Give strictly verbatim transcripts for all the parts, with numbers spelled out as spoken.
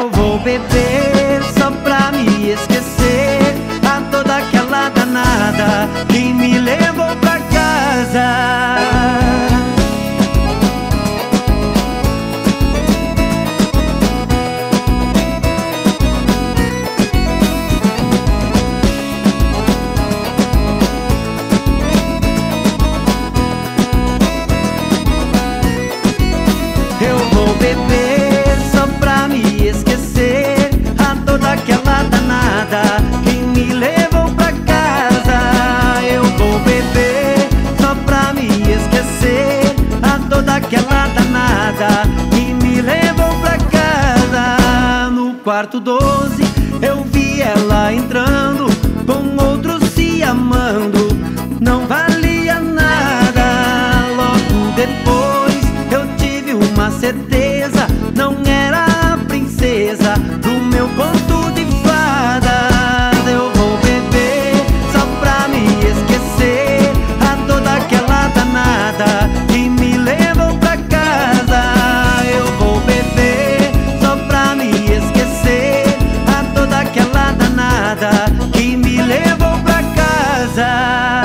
Eu vou beber só pra me esquecer a toda aquela danada que me levou pra casa. Eu vou beber só pra me esquecer a toda aquela danada que me levou pra casa. Eu vou beber só pra me esquecer a toda aquela danada que me levou pra casa. No quarto doze eu vi ela entrando com outros se amando. Não valia nada. Logo depois eu tive uma certeza, não era a princesa do meu conto de fadas. Eu vou beber só pra me esquecer a toda aquela danada que me levou pra casa. Eu vou beber só pra me esquecer a toda aquela danada que me levou pra casa.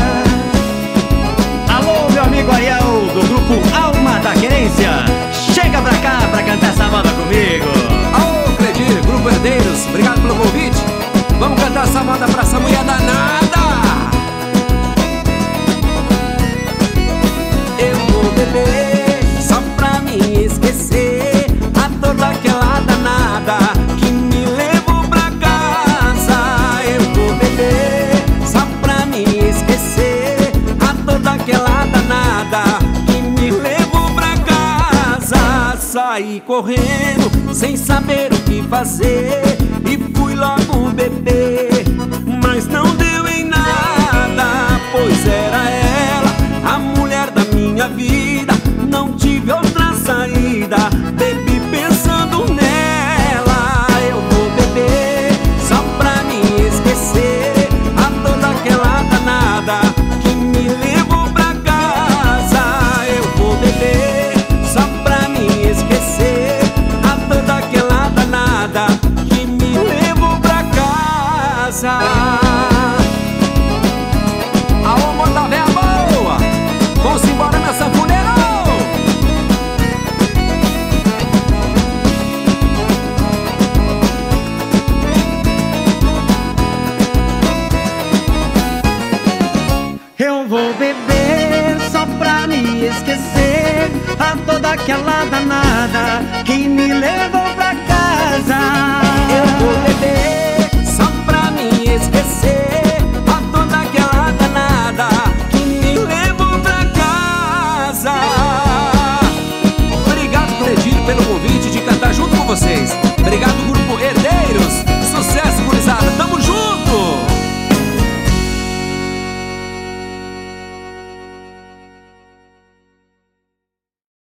Alô, meu amigo Ariel do grupo Alma da Querência, chega pra cá pra cantar essa moda comigo. Alô, Credir, Grupo Herdeiros, obrigado pelo convite. Vamos cantar essa moda pra essa mulher danada. Eu vou beber só pra me esquecer a toda aquela danada que me levou pra casa. Eu vou beber só pra me esquecer a toda aquela danada que me levou pra casa. Saí correndo sem saber o que fazer e fui logo beber, mas não deu em nada, pois era ela a mulher da minha vida. Não tive outra saída, bebi pensando nela. Eu vou beber só pra me esquecer a toda aquela danada que me levou pra casa. Eu vou beber só pra me esquecer a toda aquela danada que me levou pra casa. Alô, moda véia boa, vamos embora meu sanfoneiro. Eu vou beber só pra me esquecer a toda aquela danada que me levou pra casa. Eu vou beber só pra me esquecer a toda aquela danada que me levou pra casa. Obrigado, Credir, pelo convite.